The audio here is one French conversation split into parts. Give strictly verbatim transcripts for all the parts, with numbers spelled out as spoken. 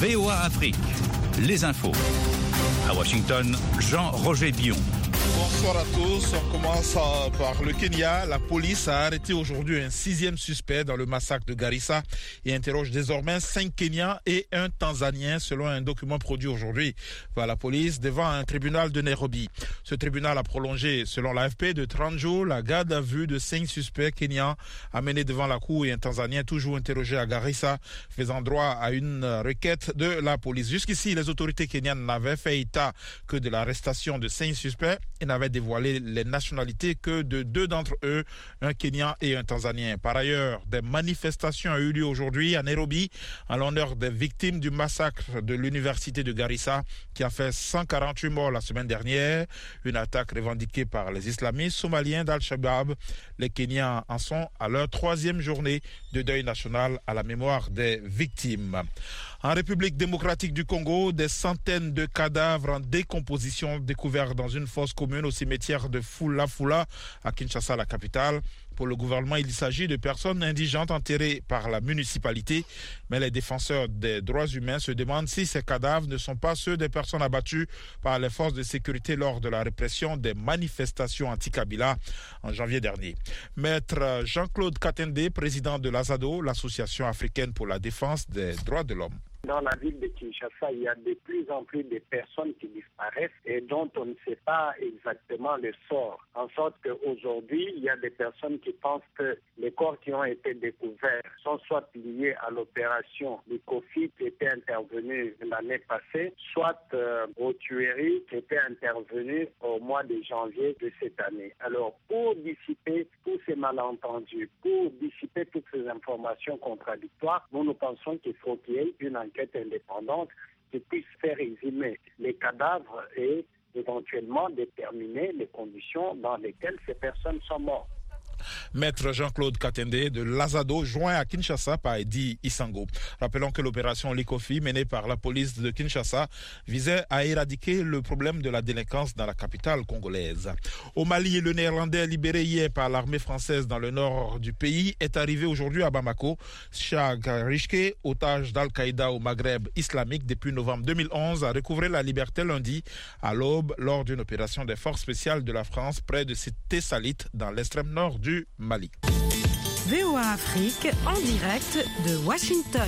V O A Afrique, les infos. À Washington, Jean-Roger Bion. Bonsoir à tous. On commence par le Kenya. La police a arrêté aujourd'hui un sixième suspect dans le massacre de Garissa et interroge désormais cinq Kenyans et un Tanzanien selon un document produit aujourd'hui par la police devant un tribunal de Nairobi. Ce tribunal a prolongé, selon l'A F P, de trente jours la garde à vue de cinq suspects kenyans amenés devant la cour et un Tanzanien toujours interrogé à Garissa, faisant droit à une requête de la police. Jusqu'ici, les autorités kenyanes n'avaient fait état que de l'arrestation de cinq suspects et n'avaient dévoilé les nationalités que de deux d'entre eux, un Kenyan et un Tanzanien. Par ailleurs, des manifestations ont eu lieu aujourd'hui à Nairobi en l'honneur des victimes du massacre de l'université de Garissa qui a fait cent quarante-huit morts la semaine dernière. Une attaque revendiquée par les islamistes somaliens d'Al-Shabaab. Les Kenyans en sont à leur troisième journée de deuil national à la mémoire des victimes. En République démocratique du Congo, des centaines de cadavres en décomposition découverts dans une fosse commune au cimetière de Fula Fula à Kinshasa, la capitale. Pour le gouvernement, il s'agit de personnes indigentes enterrées par la municipalité. Mais les défenseurs des droits humains se demandent si ces cadavres ne sont pas ceux des personnes abattues par les forces de sécurité lors de la répression des manifestations anti-Kabila en janvier dernier. Maître Jean-Claude Katende, président de l'Azado, l'association africaine pour la défense des droits de l'homme. Dans la ville de Kinshasa, il y a de plus en plus de personnes qui disparaissent et dont on ne sait pas exactement le sort. En sorte qu'aujourd'hui, il y a des personnes qui pensent que les corps qui ont été découverts sont soit liés à l'opération du Kofi qui était intervenue l'année passée, soit euh, aux tueries qui étaient intervenues au mois de janvier de cette année. Alors, pour dissiper tous ces malentendus, pour dissiper toutes ces informations contradictoires, nous nous pensons qu'il faut qu'il y ait une enquête indépendante qui puisse faire résumer les cadavres et éventuellement déterminer les conditions dans lesquelles ces personnes sont mortes. Maître Jean-Claude Katende de l'Azado, joint à Kinshasa par Eddy Isango. Rappelons que l'opération Likofi, menée par la police de Kinshasa, visait à éradiquer le problème de la délinquance dans la capitale congolaise. Au Mali, le Néerlandais libéré hier par l'armée française dans le nord du pays est arrivé aujourd'hui à Bamako. Chag Rishke, otage d'Al-Qaïda au Maghreb islamique depuis novembre deux mille onze, a recouvré la liberté lundi à l'aube lors d'une opération des forces spéciales de la France près de Tessalit dans l'extrême nord du Mali. V O A Afrique en direct de Washington.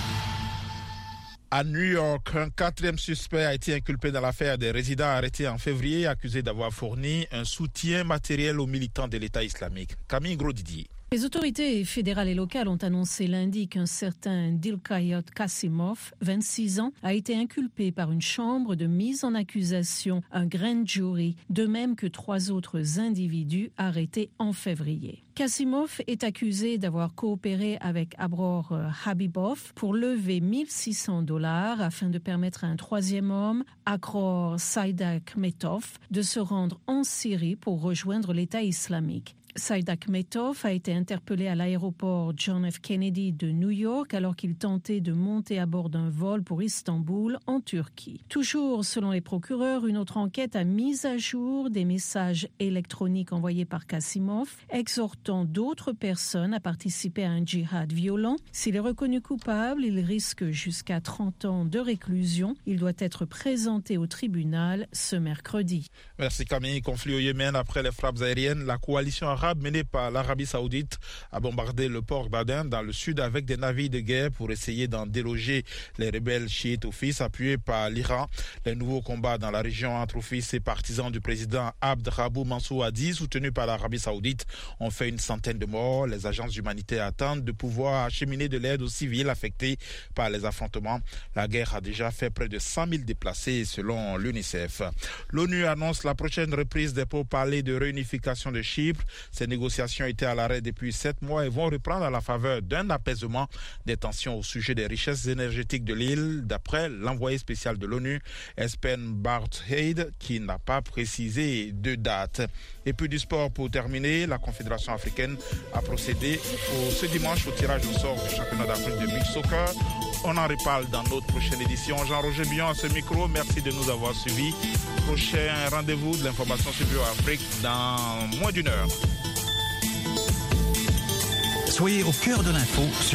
À New York, un quatrième suspect a été inculpé dans l'affaire des résidents arrêtés en février, accusés d'avoir fourni un soutien matériel aux militants de l'État islamique. Camille Gros-Didier. Les autorités fédérales et locales ont annoncé lundi qu'un certain Dilkayot Kassimov, vingt-six ans, a été inculpé par une chambre de mise en accusation, un grand jury, de même que trois autres individus arrêtés en février. Kassimov est accusé d'avoir coopéré avec Abror Habibov pour lever mille six cents dollars afin de permettre à un troisième homme, Akror Saïd-Akhmetov, de se rendre en Syrie pour rejoindre l'État islamique. Saïd-Akhmetov a été interpellé à l'aéroport John F. Kennedy de New York alors qu'il tentait de monter à bord d'un vol pour Istanbul en Turquie. Toujours selon les procureurs, une autre enquête a mis à jour des messages électroniques envoyés par Kassimov exhortant d'autres personnes à participer à un djihad violent. S'il est reconnu coupable, il risque jusqu'à trente ans de réclusion. Il doit être présenté au tribunal ce mercredi. Merci Camille. Conflit au Yémen après les frappes aériennes. La coalition arabe menée par l'Arabie Saoudite a bombardé le port d'Aden dans le sud avec des navires de guerre pour essayer d'en déloger les rebelles chiites Houthis appuyés par l'Iran. Les nouveaux combats dans la région entre Houthis et partisans du président Abd Rabou Mansour Hadi, soutenus par l'Arabie Saoudite, ont fait une centaine de morts. Les agences humanitaires attendent de pouvoir acheminer de l'aide aux civils affectés par les affrontements. La guerre a déjà fait près de cent mille déplacés selon l'UNICEF. L'ONU annonce la prochaine reprise des pourparlers de réunification de Chypre. Ces négociations étaient à l'arrêt depuis sept mois et vont reprendre à la faveur d'un apaisement des tensions au sujet des richesses énergétiques de l'île, d'après l'envoyé spécial de l'ONU, Espen Barth-Hayde, qui n'a pas précisé de date. Et puis du sport pour terminer, la Confédération africaine a procédé au, ce dimanche au tirage au sort du championnat d'Afrique de beach soccer. On en reparle dans notre prochaine édition. Jean-Roger Bion à ce micro, merci de nous avoir suivis. Prochain rendez-vous de l'information sur V O A Afrique dans moins d'une heure. Soyez au cœur de l'info sur